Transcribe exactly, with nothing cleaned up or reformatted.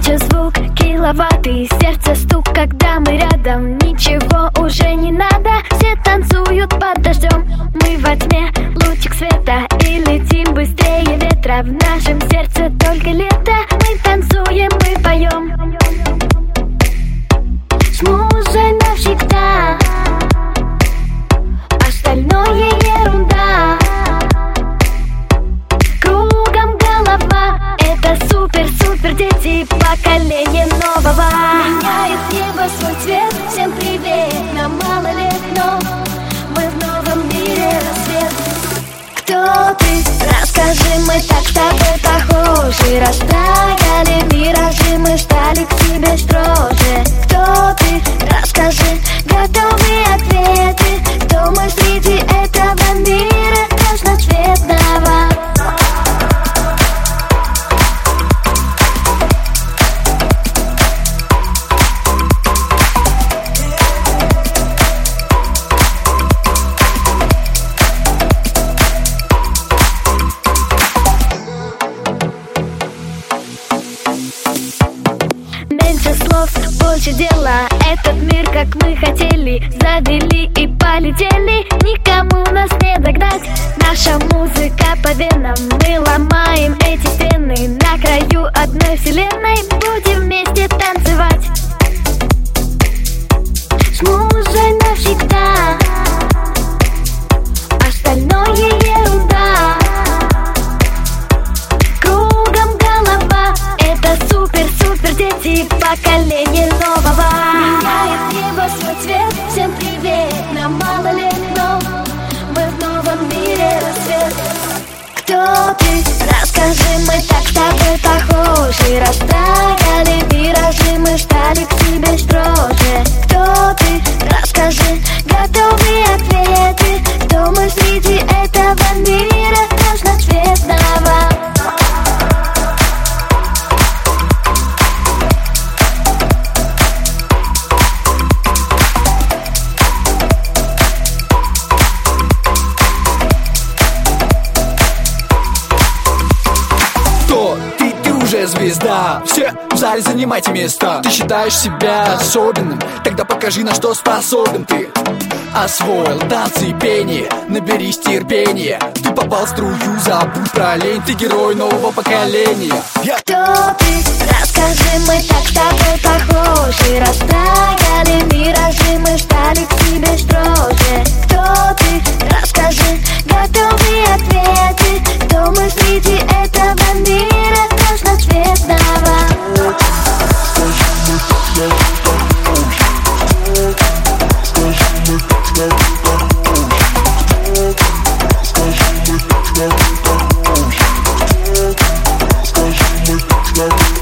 Ночью звук киловатты, сердце стук, когда мы рядом. Ничего уже не надо, все танцуют под дождем. Мы во тьме, лучик света, и летим быстрее ветра. В нашем сердце только лето, мы танцуем, мы поем. С музой навсегда, остальное ерунда. Кругом голова, это супер-супер дети, поколение нового. Меняет небо свой цвет, всем привет, нам мало лет, но мы в новом мире рассвет. Кто ты? Расскажи, мы так с тобой похожи. Растаяли миражи, мы стали к тебе строже. Кто ты? Расскажи, готовы ответы. Кто мы среди этого мира разноцветного? Меньше слов, больше дела. Этот мир, как мы хотели, завели и полетели. Никому нас не догнать. Наша музыка по венам, мы ломаем эти стены. На краю одной вселенной будем вместе танцевать. С музой навсегда, остальное ерунда. Кругом голова, это супер-супер дети, поколение нового. Меняет небо свой цвет, всем привет, нам мало лет, но мы в новом мире рассвет. Кто ты? Расскажи, мы так с тобой похожи. Растаяли миражи, мы стали к тебе строже. Кто ты? Расскажи, готовы ответы. Кто мы среди этого мира разноцветного? Ты, ты уже звезда, все в зале занимайте места. Ты считаешь себя особенным, тогда покажи, на что способен ты. Освоил танцы и пение, наберись терпения. Ты попал в струю, забудь про лень. Ты герой нового поколения. Кто ты? Расскажи, мы так с тобой похожи. Растаяли миражи, мы стали к тебе строже. Кто ты? Расскажи, готовы ответы. Кто мы среди этого мира разноцветного? Скажи, мы